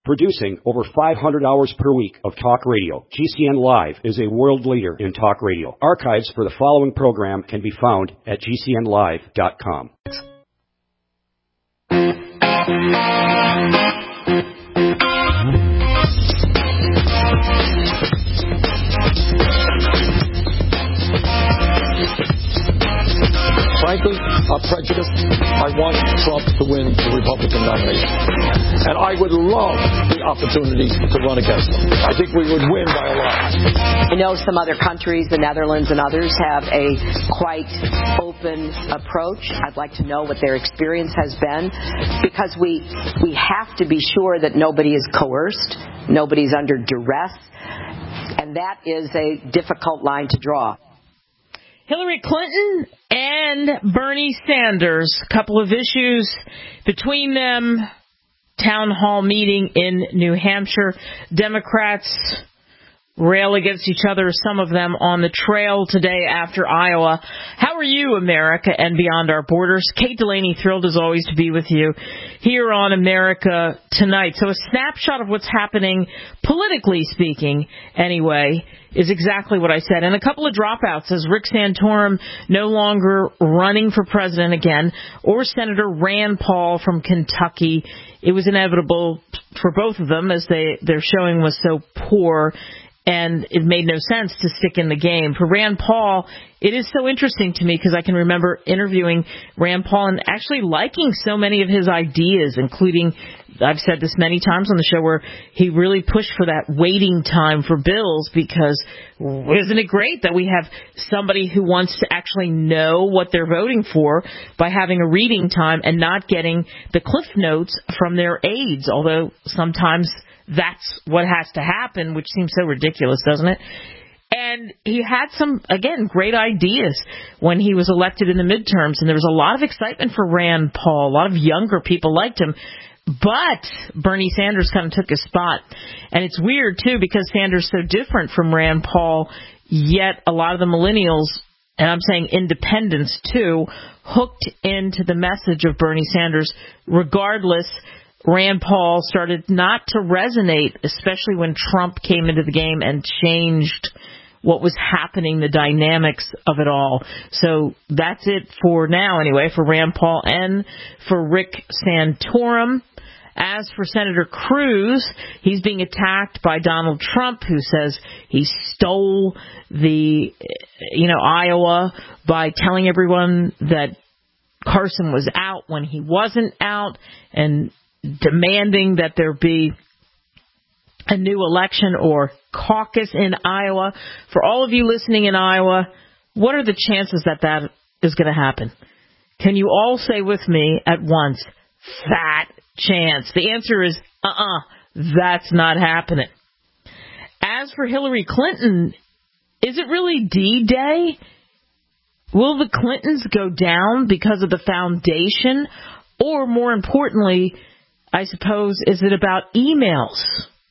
Producing over 500 hours per week of talk radio, GCN Live is a world leader in talk radio. Archives for the following program can be found at GCNlive.com. Frankly, I'm prejudiced. I want Trump to win the Republican nomination. And I would love the opportunity to run against him. I think we would win by a lot. I know some other countries, the Netherlands and others, have a quite open approach. I'd like to know what their experience has been, because we have to be sure that nobody is coerced, nobody's under duress, and that is a difficult line to draw. Hillary Clinton and Bernie Sanders, a couple of issues between them. Town hall meeting in New Hampshire. Democrats rail against each other, some of them on the trail today after Iowa. How are you, America and beyond our borders? Kate Delaney, thrilled as always to be with you here on America Tonight. So a snapshot of what's happening, politically speaking, anyway, is exactly what I said. And a couple of dropouts, as Rick Santorum no longer running for president again, or Senator Rand Paul from Kentucky. It was inevitable for both of them, as their showing was so poor, and it made no sense to stick in the game. For Rand Paul, it is so interesting to me because I can remember interviewing Rand Paul and actually liking so many of his ideas, including, I've said this many times on the show, where he really pushed for that waiting time for bills, because isn't it great that we have somebody who wants to actually know what they're voting for by having a reading time and not getting the cliff notes from their aides, although sometimes that's what has to happen, which seems so ridiculous, doesn't it? And he had some, again, great ideas when he was elected in the midterms, and there was a lot of excitement for Rand Paul. A lot of younger people liked him. But Bernie Sanders kind of took his spot. And it's weird, too, because Sanders is so different from Rand Paul, yet a lot of the millennials, and I'm saying independents, too, hooked into the message of Bernie Sanders. Regardless, Rand Paul started not to resonate, especially when Trump came into the game and changed what was happening, the dynamics of it all. So that's it for now, anyway, for Rand Paul and for Rick Santorum. As for Senator Cruz, he's being attacked by Donald Trump, who says he stole the, Iowa by telling everyone that Carson was out when he wasn't out, and demanding that there be a new election or caucus in Iowa. For all of you listening in Iowa, what are the chances that that is going to happen? Can you all say with me at once, fat chance? The answer is, that's not happening. As for Hillary Clinton, is it really D-Day? Will the Clintons go down because of the foundation? Or more importantly, I suppose, is it about emails?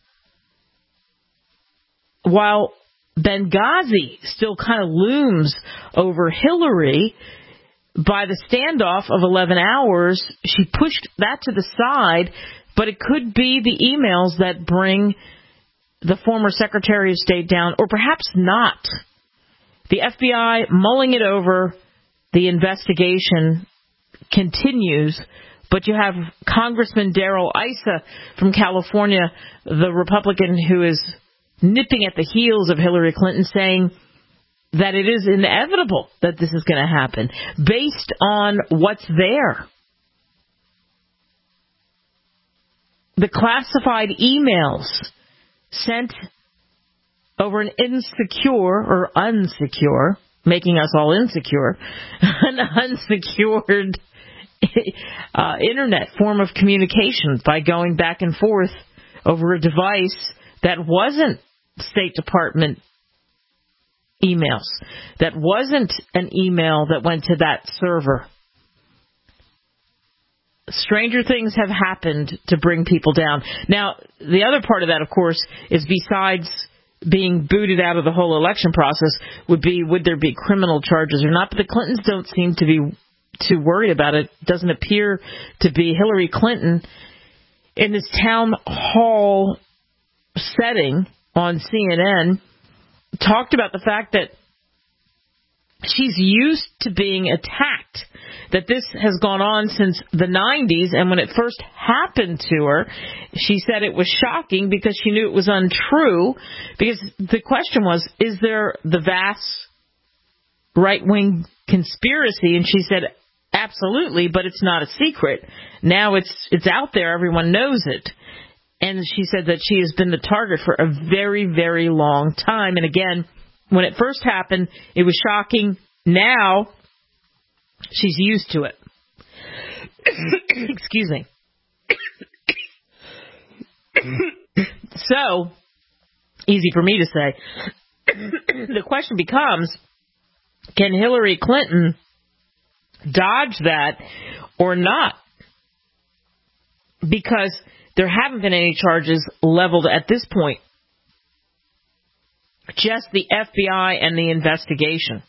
While Benghazi still kind of looms over Hillary, by the standoff of 11 hours, she pushed that to the side, but it could be the emails that bring the former Secretary of State down, or perhaps not. The FBI mulling it over, the investigation continues. But you have Congressman Darrell Issa from California, the Republican who is nipping at the heels of Hillary Clinton, saying that it is inevitable that this is going to happen based on what's there. The classified emails sent over an insecure or unsecure, making us all insecure, an unsecured internet form of communication by going back and forth over a device that wasn't State Department emails, that wasn't an email that went to that server. Stranger things have happened to bring people down. Now, the other part of that, of course, is besides being booted out of the whole election process, would there be criminal charges or not? But the Clintons don't seem to be too worried about it. Doesn't appear to be. Hillary Clinton in this town hall setting on CNN, talked about the fact that she's used to being attacked, that this has gone on since the 90s, and when it first happened to her, she said it was shocking because she knew it was untrue, because the question was, is there the vast right-wing conspiracy? And she said, absolutely, but it's not a secret. Now it's out there, everyone knows it. And she said that she has been the target for a very, very long time. And again, when it first happened, it was shocking. Now, she's used to it. Excuse me. So, easy for me to say. The question becomes, can Hillary Clinton dodge that or not? Because there haven't been any charges leveled at this point. Just the FBI and the investigation.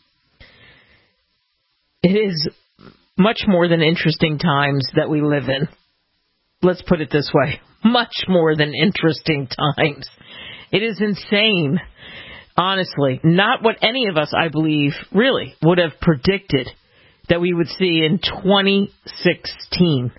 It is much more than interesting times that we live in. Let's put it this way. Much more than interesting times. It is insane. Honestly, not what any of us, I believe, really would have predicted that we would see in 2016.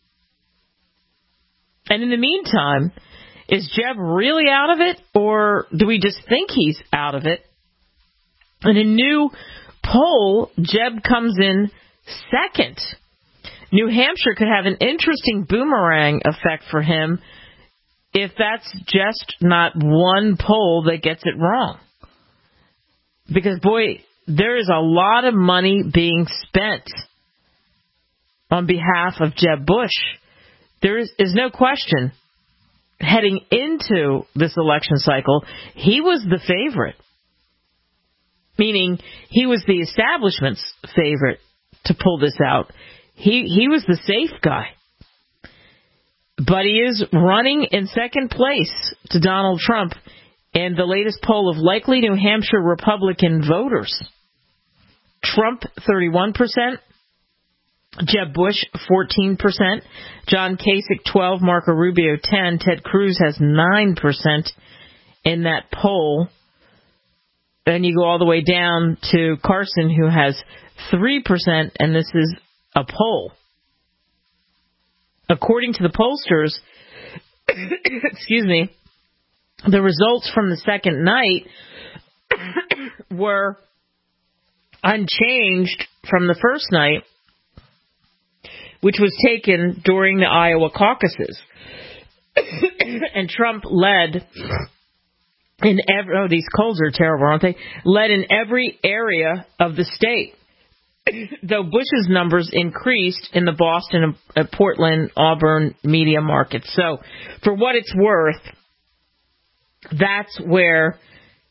And in the meantime, is Jeb really out of it, or do we just think he's out of it? In a new poll, Jeb comes in second. New Hampshire could have an interesting boomerang effect for him if that's just not one poll that gets it wrong. Because, boy, there is a lot of money being spent on behalf of Jeb Bush. There is no question, heading into this election cycle, he was the favorite. Meaning, he was the establishment's favorite to pull this out. He was the safe guy. But he is running in second place to Donald Trump in the latest poll of likely New Hampshire Republican voters. Trump, 31%. Jeb Bush, 14%. John Kasich, 12%. Marco Rubio, 10%. Ted Cruz has 9% in that poll. Then you go all the way down to Carson, who has 3%, and this is a poll. According to the pollsters, excuse me, the results from the second night were unchanged from the first night, which was taken during the Iowa caucuses. And Trump led in every, these colds are terrible, aren't they? Led in every area of the state. Though Bush's numbers increased in the Boston, Portland, Auburn media markets. So, for what it's worth, that's where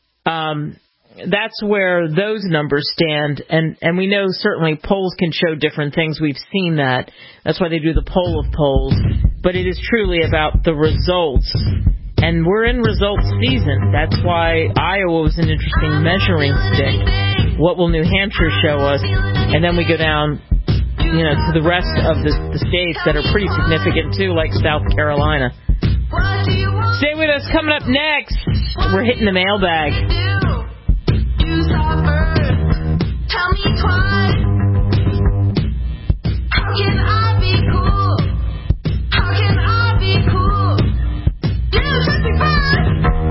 those numbers stand. And we know certainly polls can show different things. We've seen that. That's why they do the poll of polls. But it is truly about the results. And we're in results season. That's why Iowa was an interesting measuring stick. What will New Hampshire show us? And then we go down, to the rest of the states that are pretty significant too, like South Carolina. Stay with us. Coming up next, we're hitting the mailbag. Tell me twice. How can I be cool? How can I be cool? You should be fine.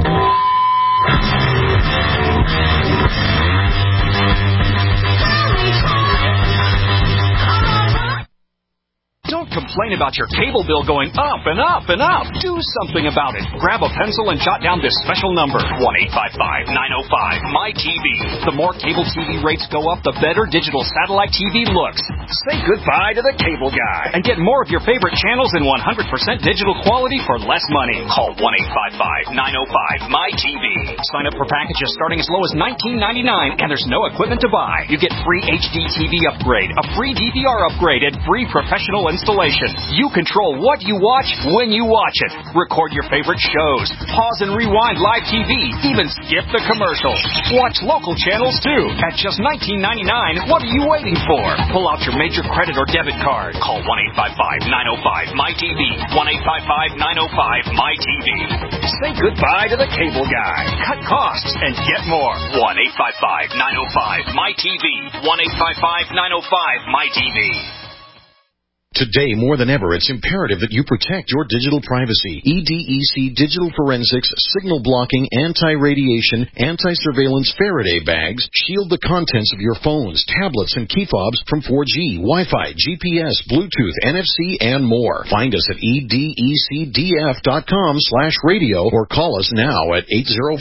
Don't complain about your cable bill going up and up and up. Do something about it. Grab a pencil and jot down this special number, 1-855-905-MY-TV. The more cable TV rates go up, the better digital satellite TV looks. Say goodbye to the cable guy and get more of your favorite channels in 100% digital quality for less money. Call 1-855-905-MY-TV. Sign up for packages starting as low as $19.99, and there's no equipment to buy. You get free HD TV upgrade, a free DVR upgrade, and free professional installation. television. You control what you watch when you watch it. Record your favorite shows. Pause and rewind live TV. Even skip the commercials. Watch local channels, too. At just $19.99, what are you waiting for? Pull out your major credit or debit card. Call 1-855-905-MyTV. 1-855-905-MyTV. Say goodbye to the cable guy. Cut costs and get more. 1-855-905-MyTV. 1-855-905-MyTV. Today, more than ever, it's imperative that you protect your digital privacy. EDEC Digital Forensics, signal blocking, anti-radiation, anti-surveillance Faraday bags shield the contents of your phones, tablets, and key fobs from 4G, Wi-Fi, GPS, Bluetooth, NFC, and more. Find us at edecdf.com/radio or call us now at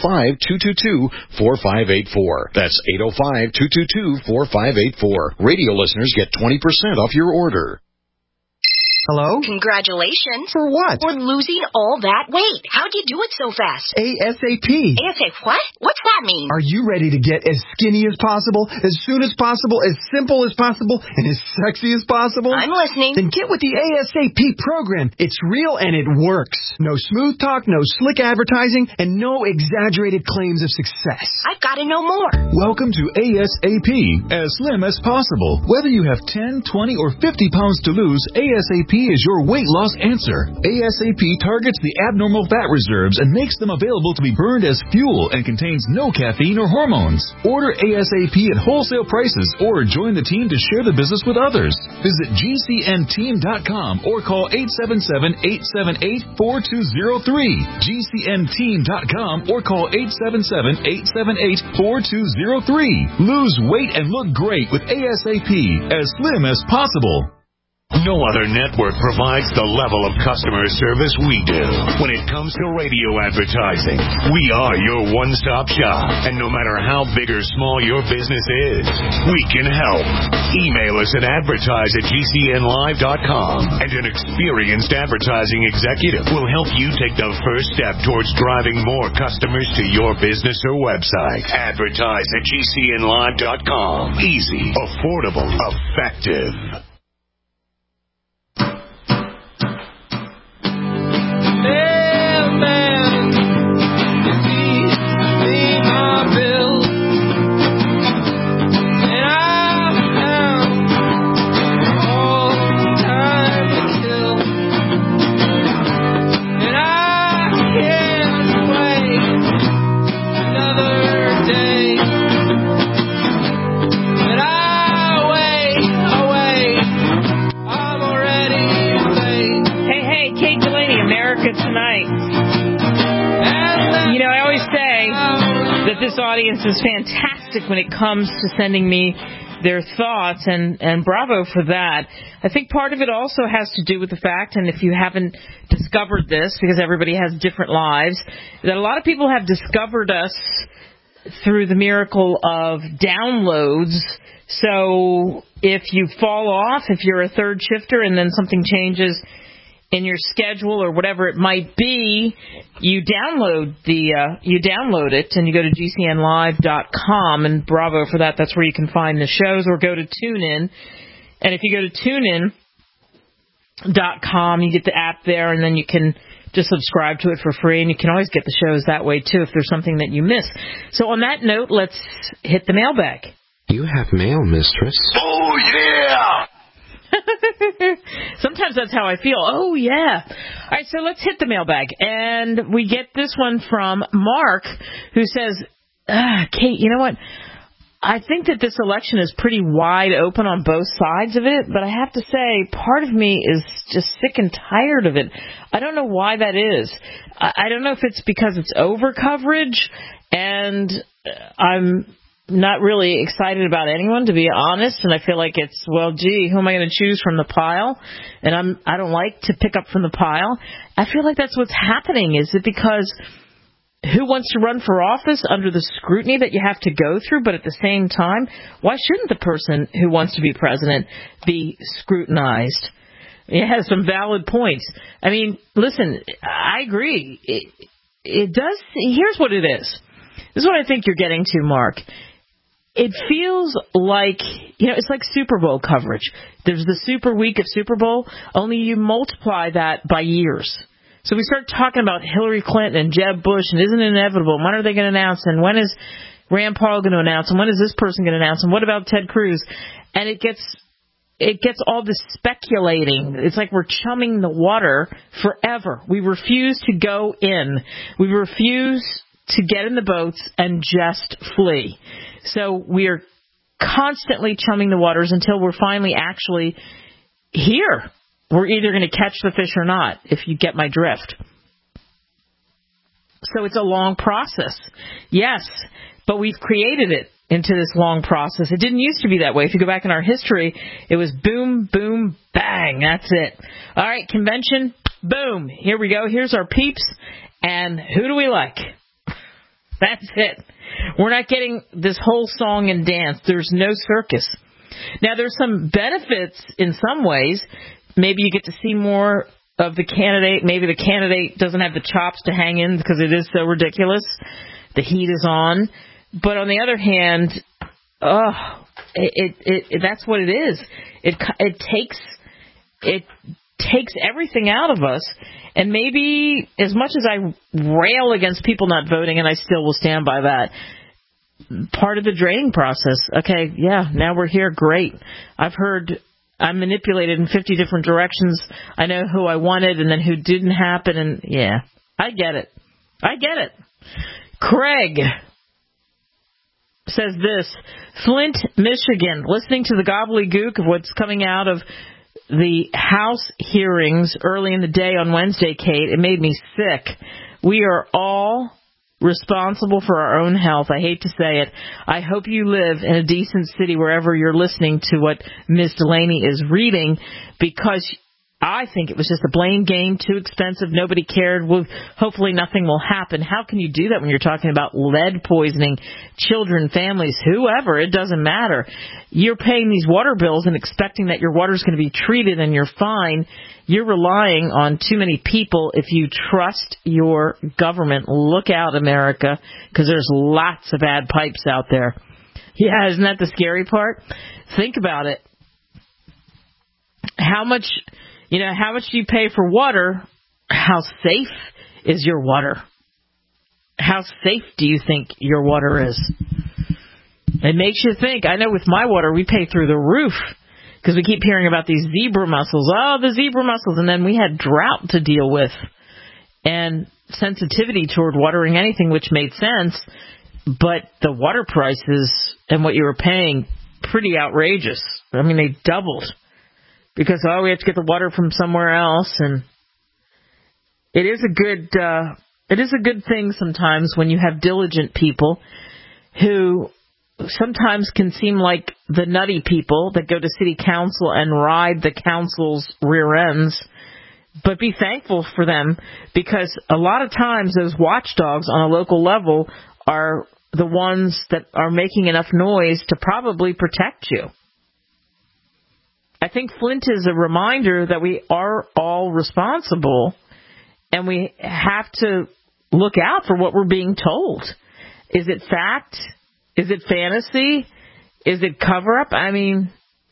805-222-4584. That's 805-222-4584. Radio listeners get 20% off your order. Hello? Congratulations. For what? For losing all that weight. How'd you do it so fast? ASAP. ASAP what? What's that mean? Are you ready to get as skinny as possible, as soon as possible, as simple as possible, and as sexy as possible? I'm listening. Then get with the ASAP program. It's real and it works. No smooth talk, no slick advertising, and no exaggerated claims of success. I've got to know more. Welcome to ASAP, as slim as possible. Whether you have 10, 20, or 50 pounds to lose, ASAP is your weight loss answer. ASAP targets the abnormal fat reserves and makes them available to be burned as fuel and contains no caffeine or hormones. Order ASAP at wholesale prices or join the team to share the business with others. Visit GCNteam.com or call 877-878-4203. GCNteam.com or call 877-878-4203. Lose weight and look great with ASAP, as slim as possible. No other network provides the level of customer service we do. When it comes to radio advertising, we are your one-stop shop. And no matter how big or small your business is, we can help. Email us at advertise@gcnlive.com, and an experienced advertising executive will help you take the first step towards driving more customers to your business or website. Advertise@gcnlive.com. Easy, affordable, effective. This audience is fantastic when it comes to sending me their thoughts, and bravo for that. I think part of it also has to do with the fact, and if you haven't discovered this, because everybody has different lives, that a lot of people have discovered us through the miracle of downloads. So if you fall off, if you're a third shifter and then something changes in your schedule or whatever it might be, you download it and you go to GCNlive.com, and bravo for that. That's where you can find the shows, or go to TuneIn. And if you go to TuneIn.com, you get the app there, and then you can just subscribe to it for free, and you can always get the shows that way too if there's something that you miss. So on that note, let's hit the mailbag. You have mail, mistress. Oh, yeah! Sometimes that's how I feel. Oh, yeah. All right, so let's hit the mailbag. And we get this one from Mark, who says, Kate, you know what? I think that this election is pretty wide open on both sides of it, but I have to say, part of me is just sick and tired of it. I don't know why that is. I don't know if it's because it's over coverage, and I'm not really excited about anyone, to be honest, and I feel like it's, well, gee, who am I going to choose from the pile? And I don't like to pick up from the pile. I feel like that's what's happening. Is it because who wants to run for office under the scrutiny that you have to go through, but at the same time, why shouldn't the person who wants to be president be scrutinized? It has some valid points. I mean, listen, I agree. It does. Here's what it is. This is what I think you're getting to, Mark. it feels like, it's like Super Bowl coverage. There's the super week of Super Bowl, only you multiply that by years. So we start talking about Hillary Clinton and Jeb Bush, and isn't it inevitable? And when are they going to announce? And when is Rand Paul going to announce? And when is this person going to announce? And what about Ted Cruz? And it gets all this speculating. It's like we're chumming the water forever. We refuse to go in. We refuse to get in the boats and just flee. So we are constantly chumming the waters until we're finally actually here. We're either going to catch the fish or not, if you get my drift. So it's a long process. Yes, but we've created it into this long process. It didn't used to be that way. If you go back in our history, it was boom, boom, bang. That's it. All right, convention, boom. Here we go. Here's our peeps. And who do we like? That's it. We're not getting this whole song and dance. There's no circus. Now, there's some benefits in some ways. Maybe you get to see more of the candidate. Maybe the candidate doesn't have the chops to hang in because it is so ridiculous. The heat is on. But on the other hand, that's what it is. It takes everything out of us. And maybe as much as I rail against people not voting, and I still will stand by that, part of the draining process. Okay, yeah, now we're here. Great. I've heard I'm manipulated in 50 different directions. I know who I wanted and then who didn't happen. And yeah, I get it. Craig says this, Flint, Michigan, listening to the gobbledygook of what's coming out of the House hearings early in the day on Wednesday, Kate, it made me sick. We are all responsible for our own health. I hate to say it. I hope you live in a decent city wherever you're listening to what Ms. Delaney is reading, because I think it was just a blame game, too expensive, nobody cared. Well, hopefully nothing will happen. How can you do that when you're talking about lead poisoning, children, families, whoever? It doesn't matter. You're paying these water bills and expecting that your water's going to be treated and you're fine. You're relying on too many people. If you trust your government, look out, America, because there's lots of bad pipes out there. Yeah, isn't that the scary part? Think about it. How much do you pay for water? How safe is your water? How safe do you think your water is? It makes you think. I know with my water, we pay through the roof because we keep hearing about these zebra mussels. Oh, the zebra mussels. And then we had drought to deal with and sensitivity toward watering anything, which made sense. But the water prices and what you were paying, pretty outrageous. I mean, they doubled. Because, we have to get the water from somewhere else, and it is a good thing sometimes when you have diligent people who sometimes can seem like the nutty people that go to city council and ride the council's rear ends, but be thankful for them, because a lot of times those watchdogs on a local level are the ones that are making enough noise to probably protect you. I think Flint is a reminder that we are all responsible, and we have to look out for what we're being told. Is it fact? Is it fantasy? Is it cover-up? I mean,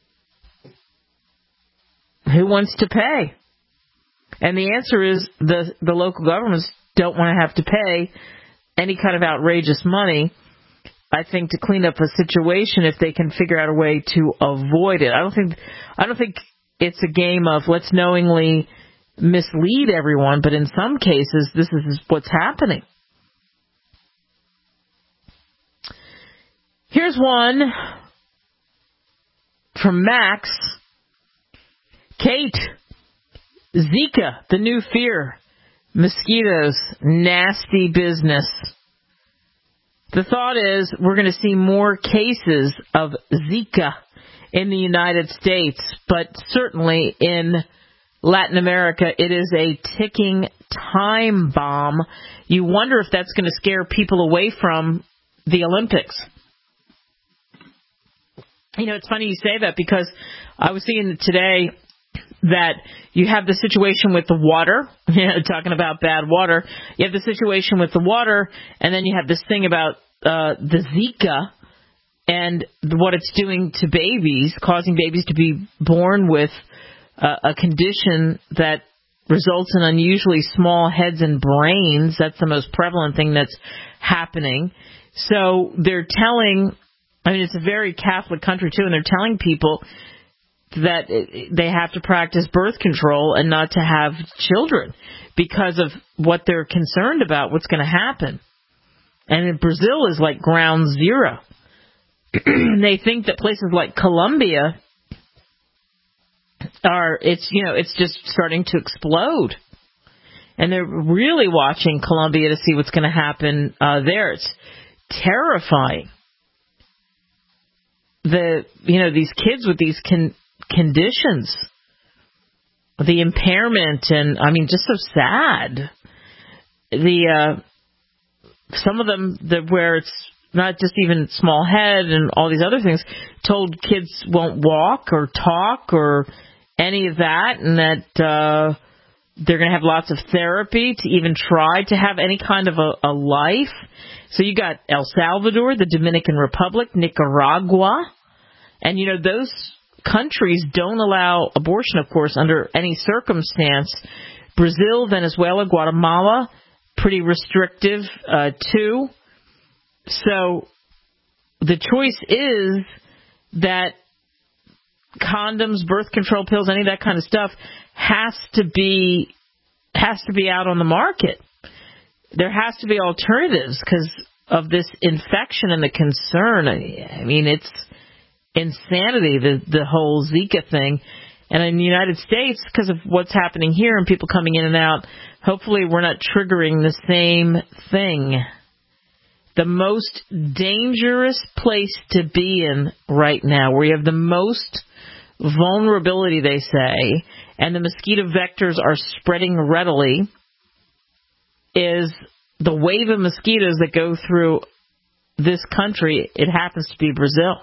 who wants to pay? And the answer is the local governments don't want to have to pay any kind of outrageous money, I think, to clean up a situation if they can figure out a way to avoid it. I don't think it's a game of let's knowingly mislead everyone, but in some cases this is what's happening. Here's one from Max. Kate, Zika, the new fear. Mosquitoes, nasty business. The thought is we're going to see more cases of Zika in the United States, but certainly in Latin America, it is a ticking time bomb. You wonder if that's going to scare people away from the Olympics. It's funny you say that, because I was seeing today that you have the situation with the water, talking about bad water. You have the situation with the water, and then you have this thing about the Zika, and what it's doing to babies, causing babies to be born with a condition that results in unusually small heads and brains. That's the most prevalent thing that's happening. So they're telling, it's a very Catholic country too, and they're telling people that they have to practice birth control and not to have children because of what they're concerned about, what's going to happen. And in Brazil is like ground zero. They think that places like Colombia it's just starting to explode. And they're really watching Colombia to see what's going to happen there. It's terrifying. These kids with these conditions, the impairment, and just so sad. Some of them where it's not just even small head and all these other things, told kids won't walk or talk or any of that, and that they're going to have lots of therapy to even try to have any kind of a life. So you got El Salvador, the Dominican Republic, Nicaragua, and those countries don't allow abortion, of course, under any circumstance. Brazil, Venezuela, Guatemala, pretty restrictive too. So the choice is that condoms, birth control pills, any of that kind of stuff has to be out on the market. There has to be alternatives because of this infection and the concern. It's insanity, the whole Zika thing. And in the United States, because of what's happening here and people coming in and out, hopefully we're not triggering the same thing. The most dangerous place to be in right now, where you have the most vulnerability, they say, and the mosquito vectors are spreading readily, is the wave of mosquitoes that go through this country. It happens to be Brazil.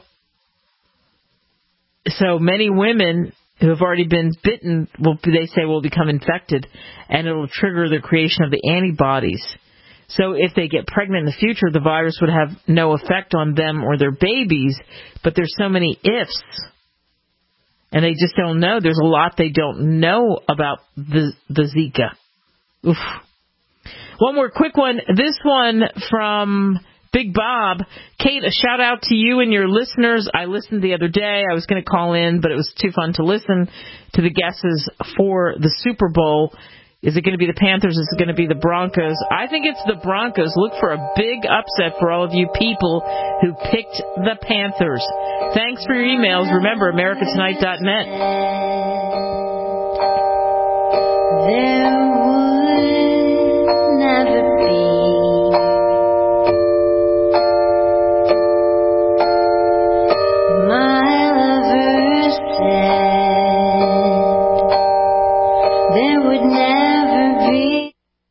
So many women who have already been bitten, they say, will become infected, and it will trigger the creation of the antibodies. So if they get pregnant in the future, the virus would have no effect on them or their babies, but there's so many ifs, and they just don't know. There's a lot they don't know about the Zika. Oof. One more quick one. This one from Big Bob. Kate, a shout out to you and your listeners. I listened the other day. I was going to call in, but it was too fun to listen to the guesses for the Super Bowl. Is it going to be the Panthers? Is it going to be the Broncos? I think it's the Broncos. Look for a big upset for all of you people who picked the Panthers. Thanks for your emails. Remember, americatonight.net. There would never be my lover said there would never be.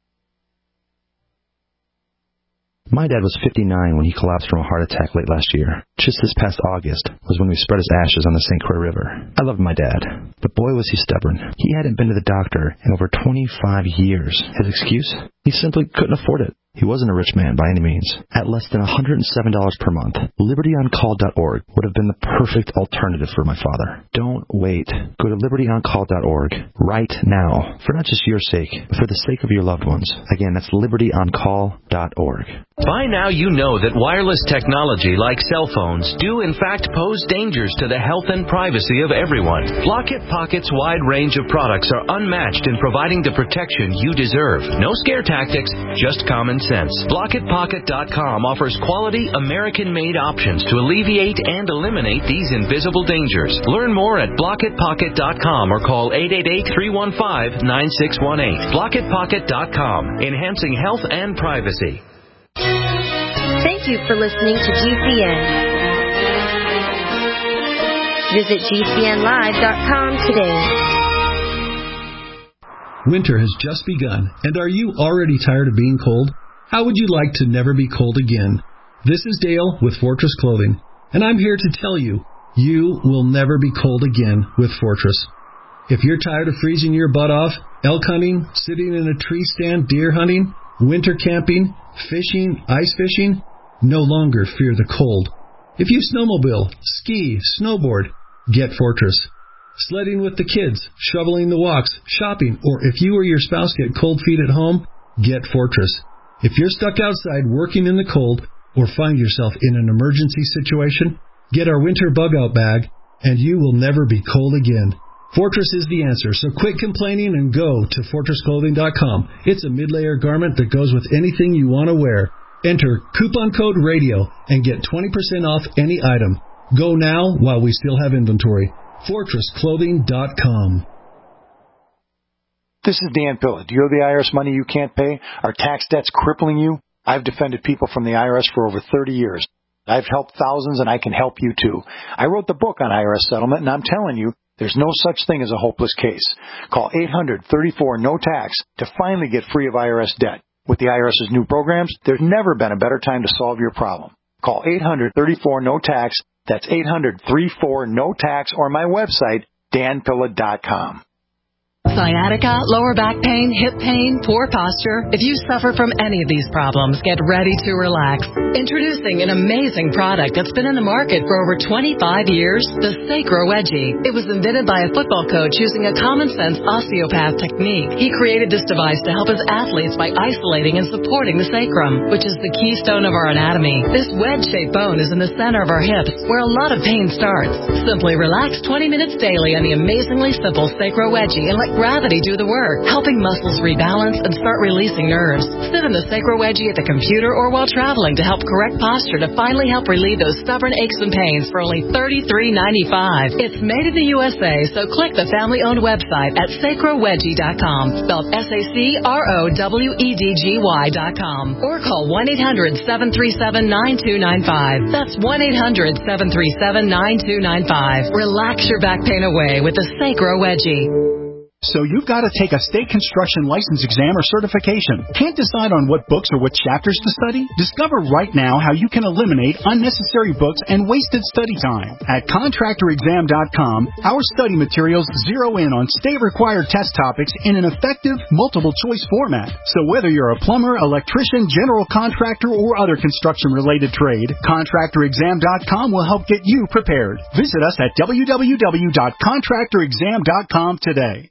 My dad was 59 when he collapsed from a heart attack late last year. Just this past August was when we spread his ashes on the St. Croix River. I loved my dad, but boy was he stubborn. He hadn't been to the doctor in over 25 years. His excuse? He simply couldn't afford it. He wasn't a rich man by any means. At less than $107 per month, LibertyOnCall.org would have been the perfect alternative for my father. Don't wait. Go to LibertyOnCall.org right now, for not just your sake, but for the sake of your loved ones. Again, that's LibertyOnCall.org. By now you know that wireless technology like cell phones do in fact pose dangers to the health and privacy of everyone. Blockit Pocket's wide range of products are unmatched in providing the protection you deserve. No scare tactics, just common sense. BlockitPocket.com offers quality American-made options to alleviate and eliminate these invisible dangers. Learn more at BlockitPocket.com or call 888-315-9618. BlockitPocket.com, enhancing health and privacy. Thank you for listening to GCN. Visit GCNlive.com today. Winter has just begun, and are you already tired of being cold? How would you like to never be cold again? This is Dale with Fortress Clothing, and I'm here to tell you, you will never be cold again with Fortress. If you're tired of freezing your butt off, elk hunting, sitting in a tree stand, deer hunting, winter camping, fishing, ice fishing, no longer fear the cold. If you snowmobile, ski, snowboard, get Fortress. Sledding with the kids, shoveling the walks, shopping, or if you or your spouse get cold feet at home, get Fortress. If you're stuck outside working in the cold or find yourself in an emergency situation, get our winter bug-out bag, and you will never be cold again. Fortress is the answer, so quit complaining and go to FortressClothing.com. It's a mid-layer garment that goes with anything you want to wear. Enter coupon code RADIO and get 20% off any item. Go now while we still have inventory. FortressClothing.com. This is Dan Pilla. Do you owe the IRS money you can't pay? Are tax debts crippling you? I've defended people from the IRS for over 30 years. I've helped thousands, and I can help you too. I wrote the book on IRS settlement, and I'm telling you, there's no such thing as a hopeless case. Call 800-34-NO-TAX to finally get free of IRS debt. With the IRS's new programs, there's never been a better time to solve your problem. Call 800-34-NO-TAX. That's 800-34-NO-TAX, or my website, danpilla.com. Sciatica, lower back pain, hip pain, poor posture. If you suffer from any of these problems, get ready to relax. Introducing an amazing product that's been in the market for over 25 years, the Sacro Wedgie. It was invented by a football coach using a common-sense osteopath technique. He created this device to help his athletes by isolating and supporting the sacrum, which is the keystone of our anatomy. This wedge-shaped bone is in the center of our hips, where a lot of pain starts. Simply relax 20 minutes daily on the amazingly simple Sacro Wedgie and let gravity do the work, helping muscles rebalance and start releasing nerves. Sit in the Sacro Wedgie at the computer or while traveling to help correct posture to finally help relieve those stubborn aches and pains for only $33.95. It's made in the USA, so click the family-owned website at sacrowedgie.com, spelled SACROWEDGY.com, or call 1-800-737-9295. That's 1-800-737-9295. Relax your back pain away with the Sacro Wedgie. So you've got to take a state construction license exam or certification. Can't decide on what books or what chapters to study? Discover right now how you can eliminate unnecessary books and wasted study time. At contractorexam.com, our study materials zero in on state-required test topics in an effective, multiple-choice format. So whether you're a plumber, electrician, general contractor, or other construction-related trade, contractorexam.com will help get you prepared. Visit us at www.contractorexam.com today.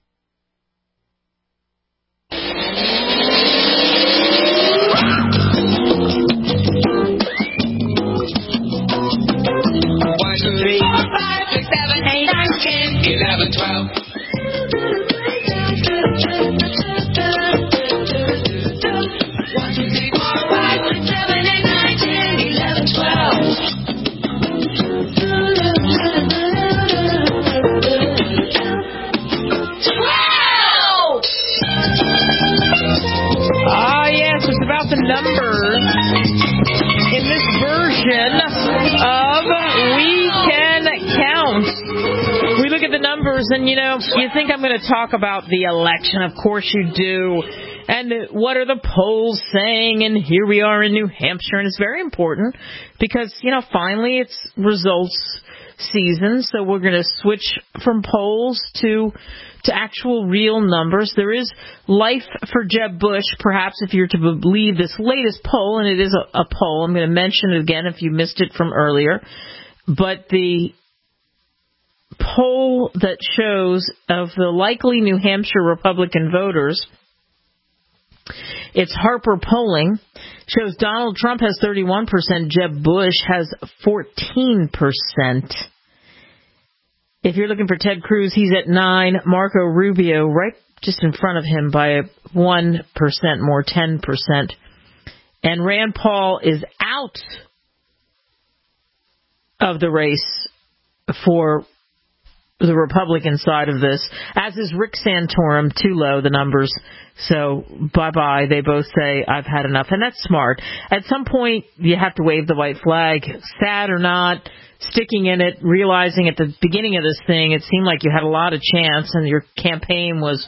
The numbers in this version of We Can Count. We look at the numbers and, you think I'm going to talk about the election. Of course you do. And what are the polls saying? And here we are in New Hampshire, and it's very important because, finally it's results season, so we're going to switch from polls to actual real numbers. There is life for Jeb Bush, perhaps, if you're to believe this latest poll, and it is a poll. I'm going to mention it again if you missed it from earlier. But the poll that shows of the likely New Hampshire Republican voters, it's Harper Polling, shows Donald Trump has 31%, Jeb Bush has 14%. If you're looking for Ted Cruz, he's at 9%. Marco Rubio right just in front of him by 1% more, 10%. And Rand Paul is out of the race for the Republican side of this, as is Rick Santorum, too low, the numbers. So, bye-bye. They both say, I've had enough. And that's smart. At some point, you have to wave the white flag. Sad or not, sticking in it, realizing at the beginning of this thing, it seemed like you had a lot of chance and your campaign was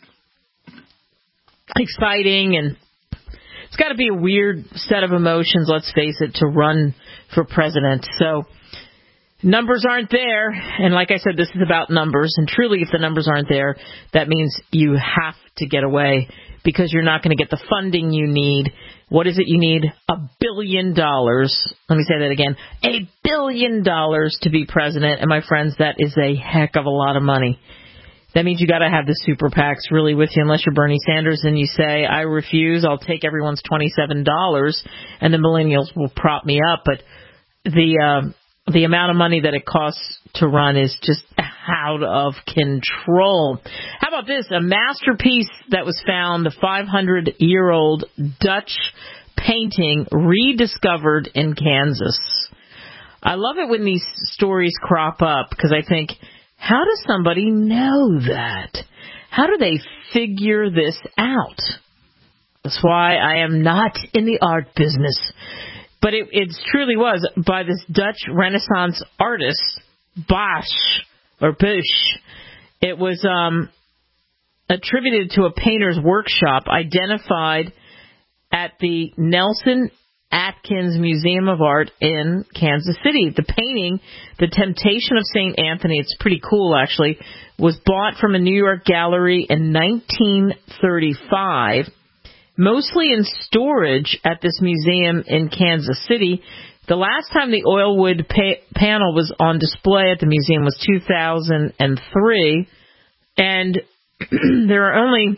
exciting. And it's got to be a weird set of emotions, let's face it, to run for president. So, numbers aren't there, and like I said, this is about numbers, and truly if the numbers aren't there, that means you have to get away because you're not going to get the funding you need. What is it you need? $1 billion. Let me say that again. $1 billion to be president. And my friends, that is a heck of a lot of money. That means you got to have the super PACs really with you, unless you're Bernie Sanders and you say, I refuse, I'll take everyone's $27, and the millennials will prop me up. But the amount of money that it costs to run is just out of control. How about this? A masterpiece that was found, the 500-year-old Dutch painting rediscovered in Kansas. I love it when these stories crop up because I think, how does somebody know that? How do they figure this out? That's why I am not in the art business. But it truly was by this Dutch Renaissance artist, Bosch. It was attributed to a painter's workshop identified at the Nelson Atkins Museum of Art in Kansas City. The painting, The Temptation of St. Anthony, it's pretty cool actually, was bought from a New York gallery in 1935, mostly in storage at this museum in Kansas City. The last time the oil wood panel was on display at the museum was 2003, and there are only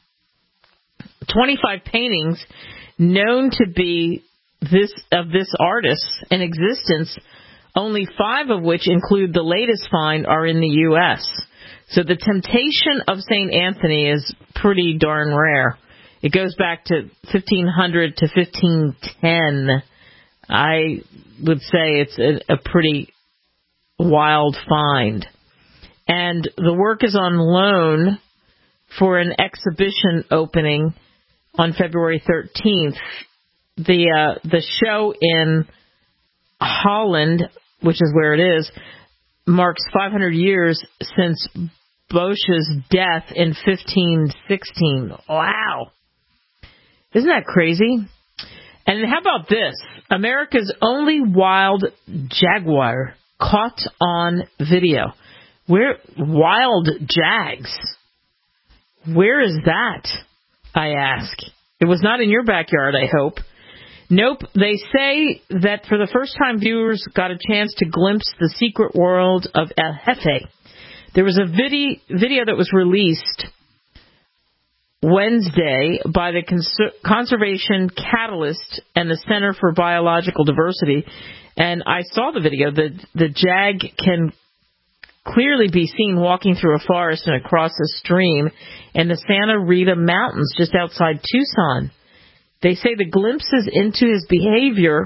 25 paintings known to be this artist in existence, only 5 of which include the latest find are in the U.S. So the Temptation of St. Anthony is pretty darn rare. It goes back to 1500 to 1510. I would say it's a pretty wild find. And the work is on loan for an exhibition opening on February 13th. The show in Holland, which is where it is, marks 500 years since Bosch's death in 1516. Wow. Isn't that crazy? And how about this? America's only wild jaguar caught on video. Wild jags. Where is that, I ask? It was not in your backyard, I hope. Nope. They say that for the first time viewers got a chance to glimpse the secret world of El Jefe. There was a video that was released Wednesday by the Conservation Catalyst and the Center for Biological Diversity, and I saw the video. The jag can clearly be seen walking through a forest and across a stream in the Santa Rita Mountains just outside Tucson. They say the glimpses into his behavior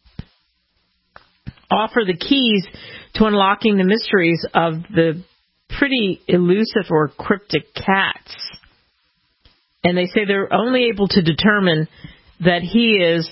offer the keys to unlocking the mysteries of the pretty elusive or cryptic cats. And they say they're only able to determine that he is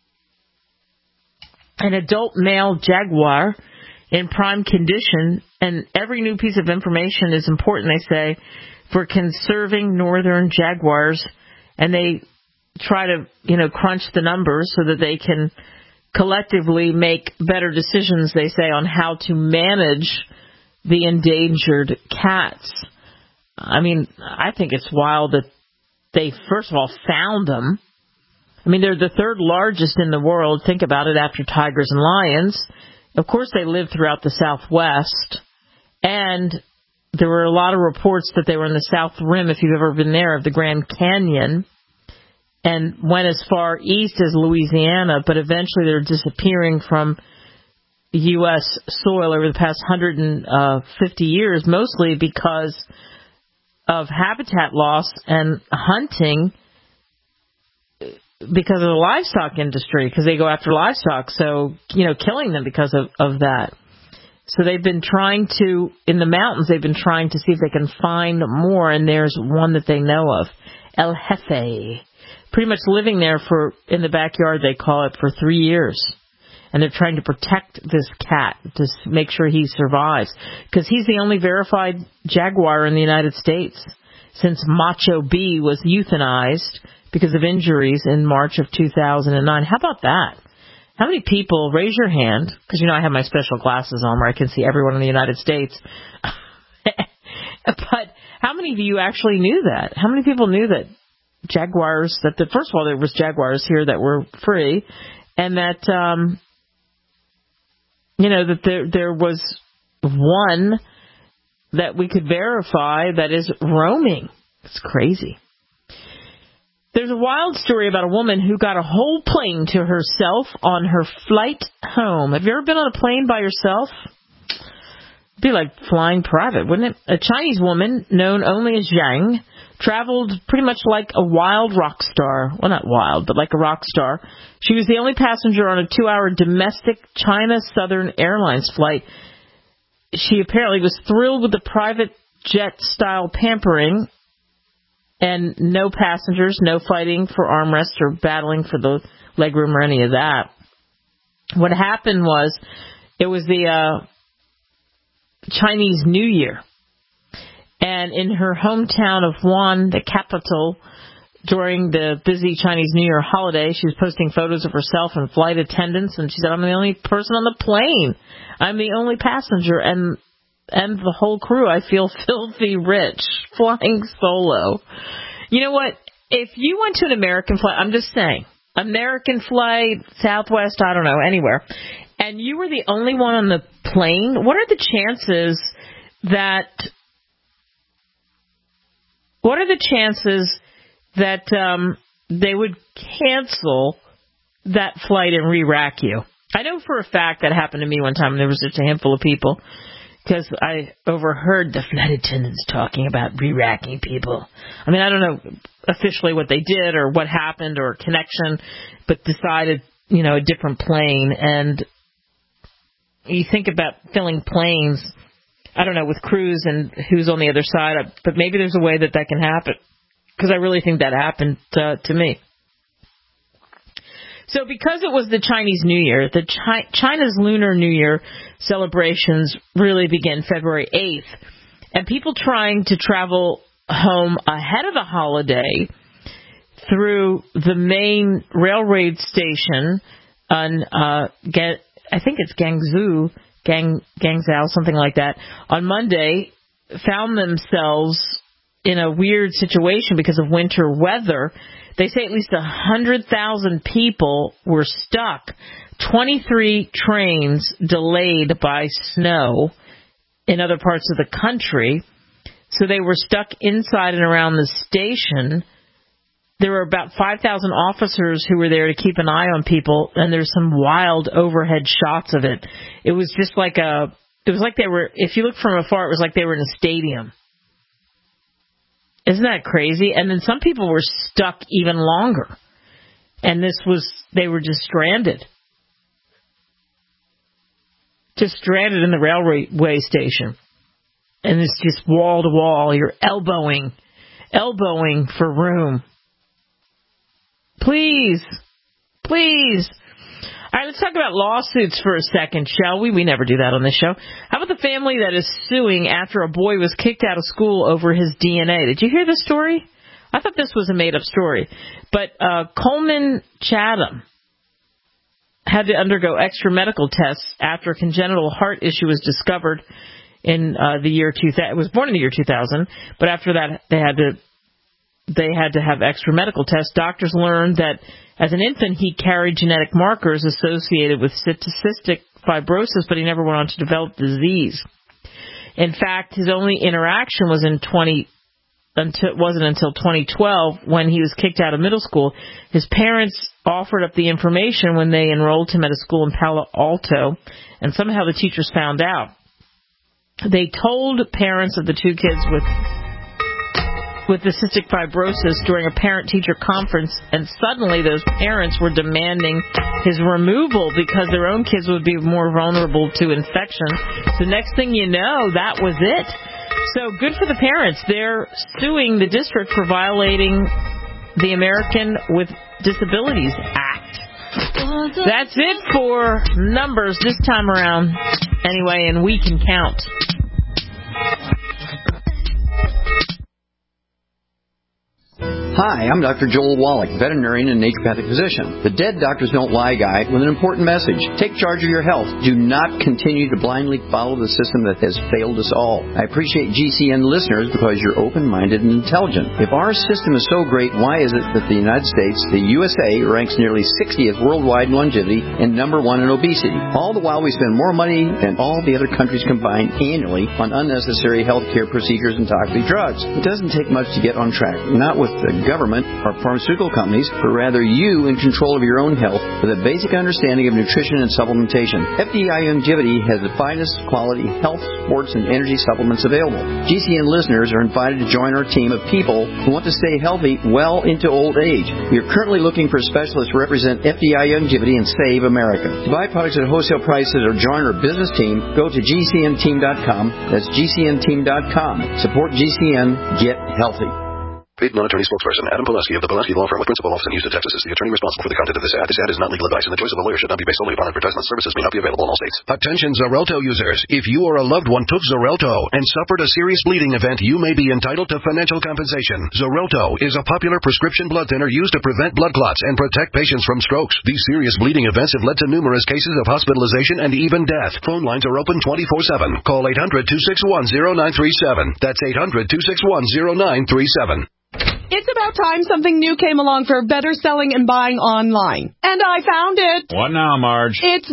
an adult male jaguar in prime condition, and every new piece of information is important, they say, for conserving northern jaguars. And they try to, crunch the numbers so that they can collectively make better decisions, they say, on how to manage the endangered cats. I mean, I think it's wild that they, first of all, found them. I mean, they're the third largest in the world. Think about it, after tigers and lions. Of course, they live throughout the Southwest. And there were a lot of reports that they were in the South Rim, if you've ever been there, of the Grand Canyon, and went as far east as Louisiana, but eventually they're disappearing from U.S. soil over the past 150 years, mostly because of habitat loss and hunting, because of the livestock industry, because they go after livestock, so, killing them because of that. So they've been trying to, in the mountains, they've been trying to see if they can find more, and there's one that they know of, El Jefe, pretty much living there in the backyard, they call it, for 3 years. And they're trying to protect this cat to make sure he survives, because he's the only verified jaguar in the United States since Macho B was euthanized because of injuries in March of 2009. How about that? How many people, raise your hand, because I have my special glasses on where I can see everyone in the United States. But how many of you actually knew that? How many people knew that Jaguars, first of all, there was Jaguars here that were free, and that, that there was one that we could verify that is roaming. It's crazy. There's a wild story about a woman who got a whole plane to herself on her flight home. Have you ever been on a plane by yourself? It'd be like flying private, wouldn't it? A Chinese woman known only as Zhang traveled pretty much like a wild rock star. Well, not wild, but like a rock star. She was the only passenger on a 2-hour domestic China Southern Airlines flight. She apparently was thrilled with the private jet-style pampering and no passengers, no fighting for armrests or battling for the legroom or any of that. What happened was, it was the Chinese New Year. And in her hometown of Wuhan, the capital, during the busy Chinese New Year holiday, she was posting photos of herself and flight attendants, and she said, I'm the only person on the plane. I'm the only passenger, and the whole crew. I feel filthy rich, flying solo. You know what? If you went to an American flight, I'm just saying, American flight, Southwest, I don't know, anywhere, and you were the only one on the plane, what are the chances that they would cancel that flight and re-rack you? I know for a fact that happened to me one time, and there was just a handful of people, because I overheard the flight attendants talking about re-racking people. I mean, I don't know officially what they did or what happened or connection, but decided, a different plane. And you think about filling planes, I don't know, with crews and who's on the other side, but maybe there's a way that can happen, because I really think that happened to me. So because it was the Chinese New Year, China's Lunar New Year celebrations really begin February 8th. And people trying to travel home ahead of the holiday through the main railroad station on, I think it's Guangzhou, something like that, on Monday, found themselves in a weird situation because of winter weather. They say at least 100,000 people were stuck. 23 trains delayed by snow in other parts of the country. So they were stuck inside and around the station. There were about 5,000 officers who were there to keep an eye on people, and there's some wild overhead shots of it. It was just like they were, if you look from afar, it was like they were in a stadium. Isn't that crazy? And then some people were stuck even longer. And they were just stranded. Just stranded in the railway station. And it's just wall to wall. You're elbowing for room. Please. All right, let's talk about lawsuits for a second, shall we? We never do that on this show. How about the family that is suing after a boy was kicked out of school over his DNA? Did you hear this story? I thought this was a made-up story. But Coleman Chatham had to undergo extra medical tests after a congenital heart issue was discovered in the year 2000. It was born in the year 2000, but after that they had to have extra medical tests. Doctors learned that as an infant, he carried genetic markers associated with cystic fibrosis, but he never went on to develop the disease. In fact, his only interaction was wasn't until 2012 when he was kicked out of middle school. His parents offered up the information when they enrolled him at a school in Palo Alto, and somehow the teachers found out. They told parents of the two kids with the cystic fibrosis during a parent-teacher conference, and suddenly those parents were demanding his removal because their own kids would be more vulnerable to infection. The next thing you know, that was it. So good for the parents. They're suing the district for violating the American with Disabilities Act. That's it for numbers this time around. Anyway, and we can count. Hi, I'm Dr. Joel Wallach, veterinarian and naturopathic physician. The Dead Doctors Don't Lie guy with an important message. Take charge of your health. Do not continue to blindly follow the system that has failed us all. I appreciate GCN listeners because you're open-minded and intelligent. If our system is so great, why is it that the United States, the USA, ranks nearly 60th worldwide in longevity and number 1 in obesity? All the while we spend more money than all the other countries combined annually on unnecessary health care procedures and toxic drugs. It doesn't take much to get on track. Not with the government or pharmaceutical companies, but rather you in control of your own health with a basic understanding of nutrition and supplementation. FDI Longevity has the finest quality health, sports, and energy supplements available. GCN listeners are invited to join our team of people who want to stay healthy well into old age. We are currently looking for specialists to represent FDI Longevity and Save America. To buy products at wholesale prices or join our business team, go to GCNteam.com. That's GCNteam.com. Support GCN. Get healthy. Paid non-attorney spokesperson Adam Pulaski of the Pulaski Law Firm with principal office in Houston, Texas is the attorney responsible for the content of this ad. This ad is not legal advice, and the choice of a lawyer should not be based solely upon advertisement. Services may not be available in all states. Attention Xarelto users. If you or a loved one took Xarelto and suffered a serious bleeding event, you may be entitled to financial compensation. Xarelto is a popular prescription blood thinner used to prevent blood clots and protect patients from strokes. These serious bleeding events have led to numerous cases of hospitalization and even death. Phone lines are open 24/7. Call 800-261-0937. That's 800-261-0937. It's about time something new came along for better selling and buying online. And I found it. What now, Marge? It's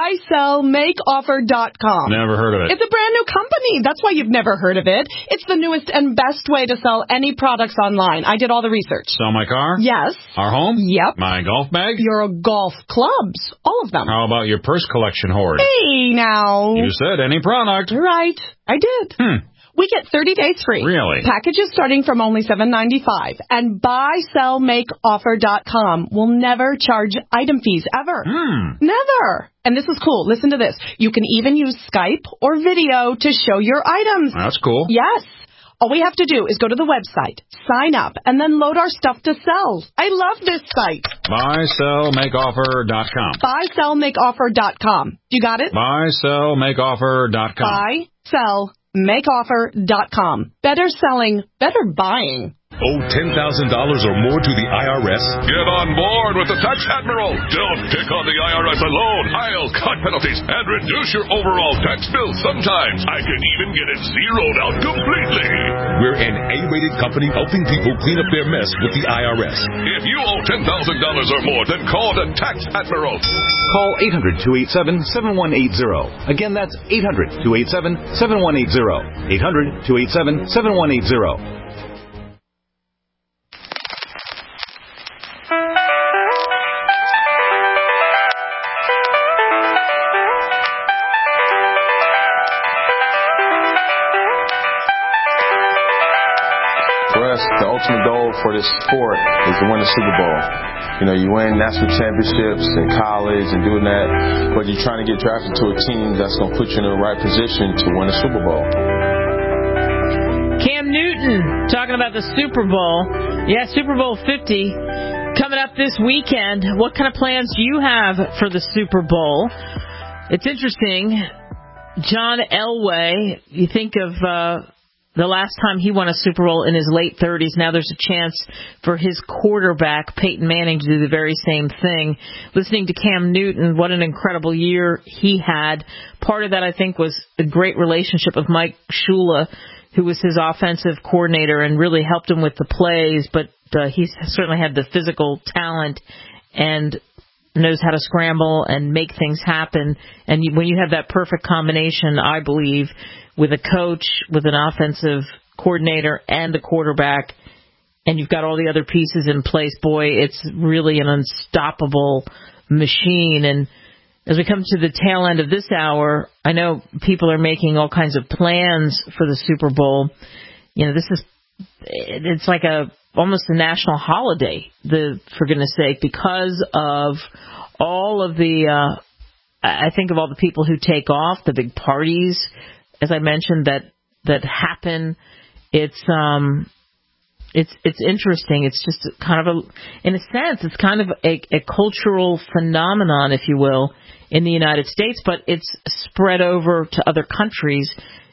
buysellmakeoffer.com. Never heard of it. It's a brand new company. That's why you've never heard of it. It's the newest and best way to sell any products online. I did all the research. Sell my car? Yes. Our home? Yep. My golf bag? Your golf clubs. All of them. How about your purse collection hoard? Hey, now. You said any product. Right. I did. We get 30 days free. Really? Packages starting from only $7.95. And buysellmakeoffer.com will never charge item fees ever. Never. And this is cool. Listen to this. You can even use Skype or video to show your items. That's cool. Yes. All we have to do is go to the website, sign up, and then load our stuff to sell. I love this site. Buysellmakeoffer.com. Buysellmakeoffer.com. You got it? Buysellmakeoffer.com. Buysellmakeoffer.com. Better selling, better buying. Owe $10,000 or more to the IRS? Get on board with the Tax Admiral. Don't pick on the IRS alone. I'll cut penalties and reduce your overall tax bill. Sometimes I can even get it zeroed out completely. We're an A-rated company helping people clean up their mess with the IRS. If you owe $10,000 or more, then call the Tax Admiral. Call 800-287-7180. Again, that's 800-287-7180. 800-287-7180. The ultimate goal for this sport is to win the Super Bowl. You know, you win national championships in college and doing that, but you're trying to get drafted to a team that's going to put you in the right position to win a Super Bowl. Cam Newton talking about the Super Bowl. Yeah, Super Bowl 50 coming up this weekend. What kind of plans do you have for the Super Bowl? It's interesting. John Elway, you think of the last time he won a Super Bowl in his late 30s. Now there's a chance for his quarterback, Peyton Manning, to do the very same thing. Listening to Cam Newton, what an incredible year he had. Part of that, I think, was a great relationship with Mike Shula, who was his offensive coordinator and really helped him with the plays, but he certainly had the physical talent and knows how to scramble and make things happen. And when you have that perfect combination, I believe, with a coach, with an offensive coordinator, and the quarterback, and you've got all the other pieces in place, boy, it's really an unstoppable machine. And as we come to the tail end of this hour, I know people are making all kinds of plans for the Super Bowl. You know, it's like almost a national holiday, for goodness sake, because of all of the, I think of all the people who take off, the big parties, as I mentioned, that happen. It's interesting. It's just kind of in a sense, it's kind of a cultural phenomenon, if you will, in the United States, but it's spread over to other countries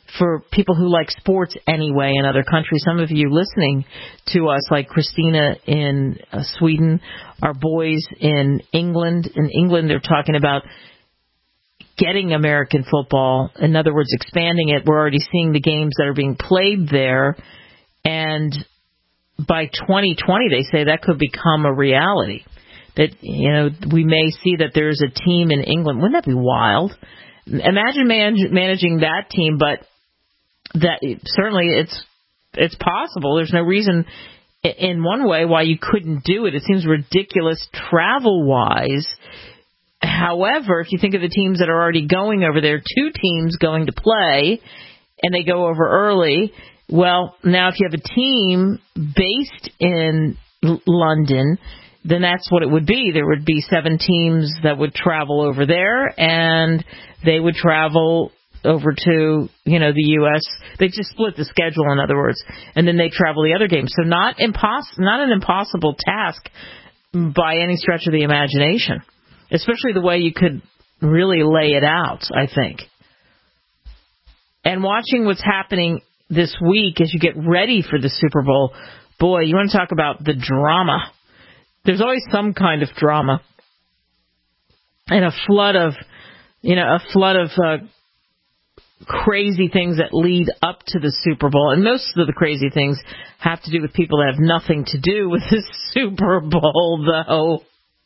for people who like sports anyway in other countries. Some of you listening to us, like Christina in Sweden, our boys in England. In England, they're talking about getting American football. In other words, expanding it. We're already seeing the games that are being played there. And by 2020, they say that could become a reality. That, we may see that there's a team in England. Wouldn't that be wild? Imagine managing that team, but that certainly it's possible. There's no reason in one way why you couldn't do it. It seems ridiculous travel-wise. However, if you think of the teams that are already going over there, 2 teams going to play, and they go over early, well, now if you have a team based in London, then that's what it would be. There would be 7 teams that would travel over there, and they would travel over to, the U.S. They just split the schedule, in other words, and then they travel the other games. So not an impossible task by any stretch of the imagination, especially the way you could really lay it out, I think. And watching what's happening this week as you get ready for the Super Bowl, boy, you want to talk about the drama. There's always some kind of drama and a flood of crazy things that lead up to the Super Bowl. And most of the crazy things have to do with people that have nothing to do with the Super Bowl, though.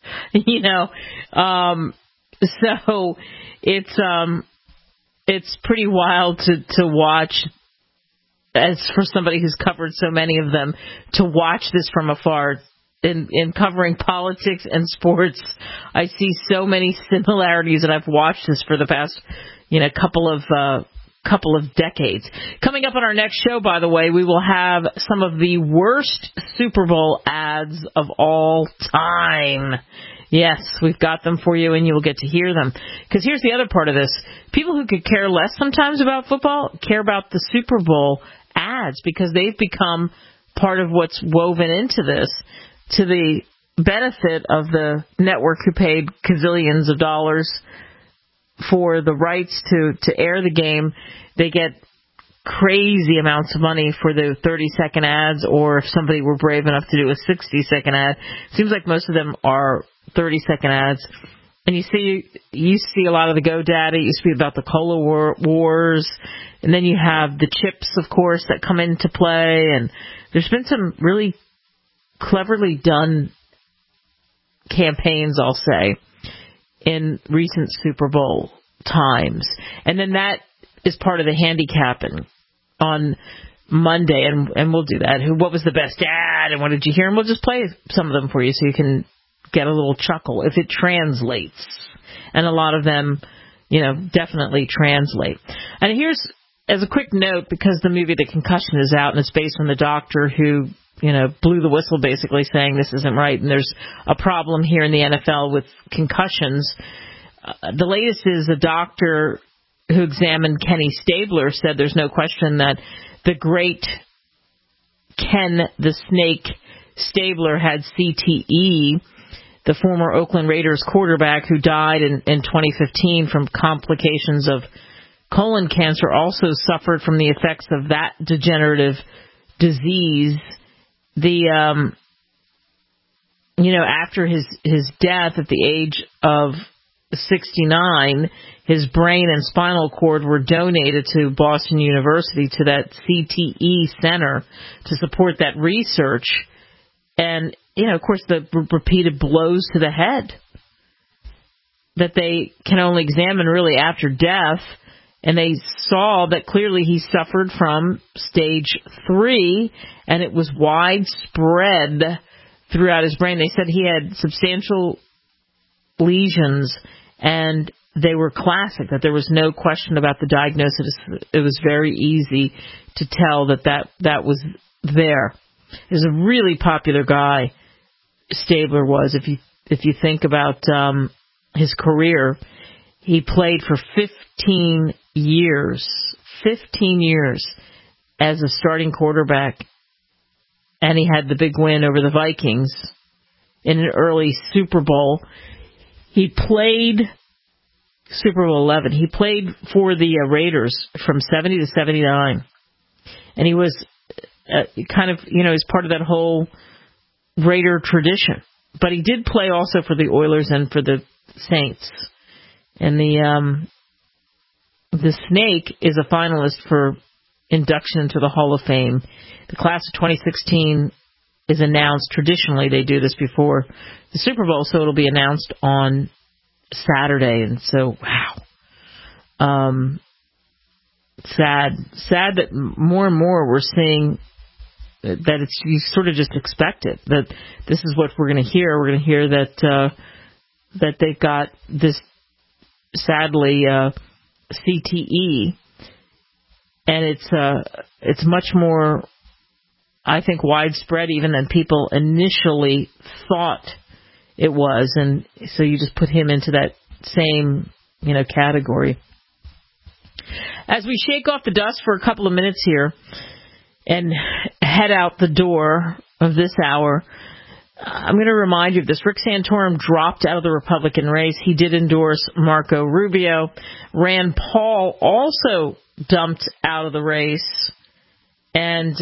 So it's pretty wild to watch. As for somebody who's covered so many of them, to watch this from afar. In covering politics and sports, I see so many similarities, and I've watched this for the past, couple of decades. Coming up on our next show, by the way, we will have some of the worst Super Bowl ads of all time. Yes, we've got them for you, and you will get to hear them. Because here's the other part of this. People who could care less sometimes about football care about the Super Bowl ads, because they've become part of what's woven into this, to the benefit of the network who paid gazillions of dollars for the rights to air the game. They get crazy amounts of money for the 30-second ads, or if somebody were brave enough to do a 60-second ad. Seems like most of them are 30-second ads. And you see a lot of the GoDaddy. You speak about the Cola Wars. And then you have the chips, of course, that come into play. And there's been some really cleverly done campaigns, I'll say, in recent Super Bowl times. And then that is part of the handicapping on Monday, and we'll do that. What was the best ad, and what did you hear? And we'll just play some of them for you so you can get a little chuckle if it translates. And a lot of them, definitely translate. And here's, as a quick note, because the movie The Concussion is out, and it's based on the doctor who blew the whistle basically saying this isn't right, and there's a problem here in the NFL with concussions. The latest is a doctor who examined Kenny Stabler said there's no question that the great Ken the Snake Stabler had CTE. The former Oakland Raiders quarterback who died in 2015 from complications of colon cancer also suffered from the effects of that degenerative disease. After his death at the age of 69, his brain and spinal cord were donated to Boston University, to that CTE center, to support that research. And, of course, the repeated blows to the head that they can only examine really after death. And they saw that clearly he suffered from stage 3, and it was widespread throughout his brain. They said he had substantial lesions, and they were classic, that there was no question about the diagnosis. It was very easy to tell that was there. He was a really popular guy, Stabler was. If you think about his career, he played for 15 years as a starting quarterback, and he had the big win over the Vikings in an early Super Bowl. He played Super Bowl 11. He played for the Raiders from 70 to 79. And he was kind of, he's part of that whole Raider tradition. But he did play also for the Oilers and for the Saints. And the Snake is a finalist for induction into the Hall of Fame. The class of 2016 is announced. Traditionally, they do this before the Super Bowl, so it'll be announced on Saturday. And so, wow. Sad that more and more we're seeing that it's, you sort of just expect it, that this is what we're going to hear. We're going to hear that they've got this, sadly, CTE, and it's much more, I think, widespread even than people initially thought it was, and so you just put him into that same, category. As we shake off the dust for a couple of minutes here and head out the door of this hour, I'm going to remind you of this. Rick Santorum dropped out of the Republican race. He did endorse Marco Rubio. Rand Paul also dumped out of the race. And,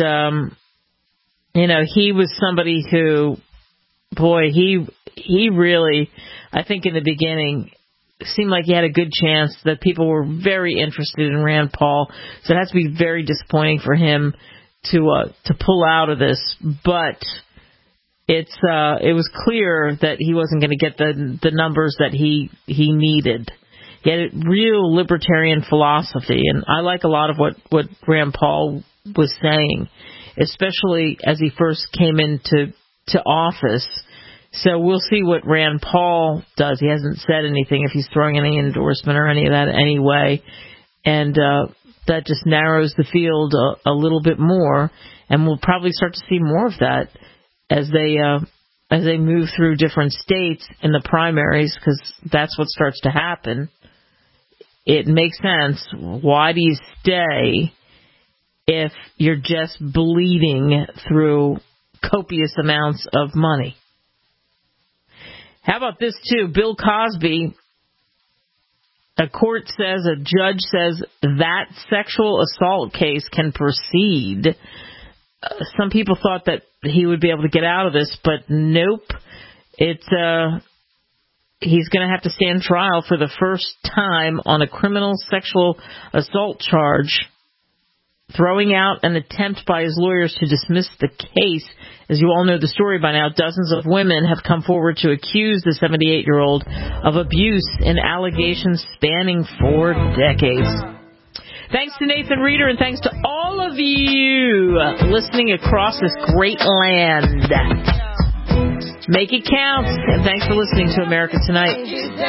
he was somebody who, boy, he really, I think in the beginning, seemed like he had a good chance, that people were very interested in Rand Paul. So it has to be very disappointing for him to pull out of this. But it was clear that he wasn't going to get the numbers that he needed. He had a real libertarian philosophy, and I like a lot of what Rand Paul was saying, especially as he first came into office. So we'll see what Rand Paul does. He hasn't said anything, if he's throwing any endorsement or any of that anyway. And that just narrows the field a little bit more. And we'll probably start to see more of that as they move through different states in the primaries, because that's what starts to happen. It makes sense. Why do you stay if you're just bleeding through copious amounts of money? How about this, too? Bill Cosby, a judge says that sexual assault case can proceed. Some people thought that he would be able to get out of this, but nope. He's going to have to stand trial for the first time on a criminal sexual assault charge, throwing out an attempt by his lawyers to dismiss the case. As you all know the story by now, dozens of women have come forward to accuse the 78-year-old of abuse in allegations spanning 4 decades. Thanks to Nathan Reeder, and thanks to all of you listening across this great land. Make it count, and thanks for listening to America Tonight.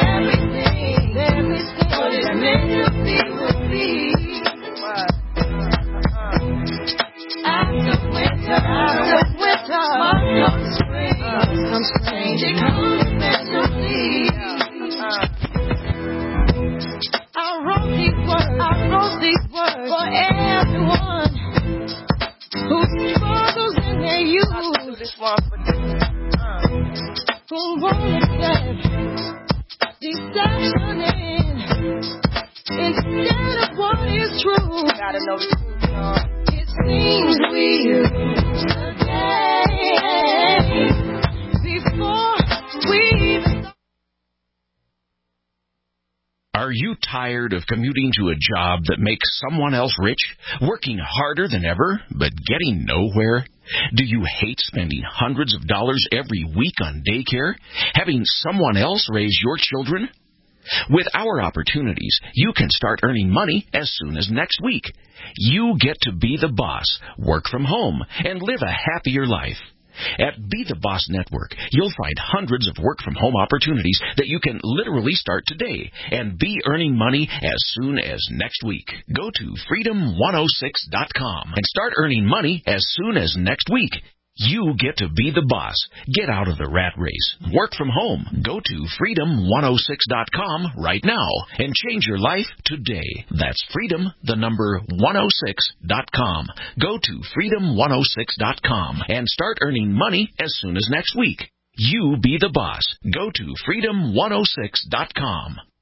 I wrote these words for everyone who struggles in their youth, who won't accept deception instead of what is true. Gotta know the truth. It seems we before we. Are you tired of commuting to a job that makes someone else rich, working harder than ever, but getting nowhere? Do you hate spending hundreds of dollars every week on daycare, having someone else raise your children? With our opportunities, you can start earning money as soon as next week. You get to be the boss, work from home, and live a happier life. At Be the Boss Network, you'll find hundreds of work-from-home opportunities that you can literally start today and be earning money as soon as next week. Go to freedom106.com and start earning money as soon as next week. You get to be the boss. Get out of the rat race. Work from home. Go to freedom106.com right now and change your life today. That's freedom106.com. Go to freedom106.com and start earning money as soon as next week. You be the boss. Go to freedom106.com.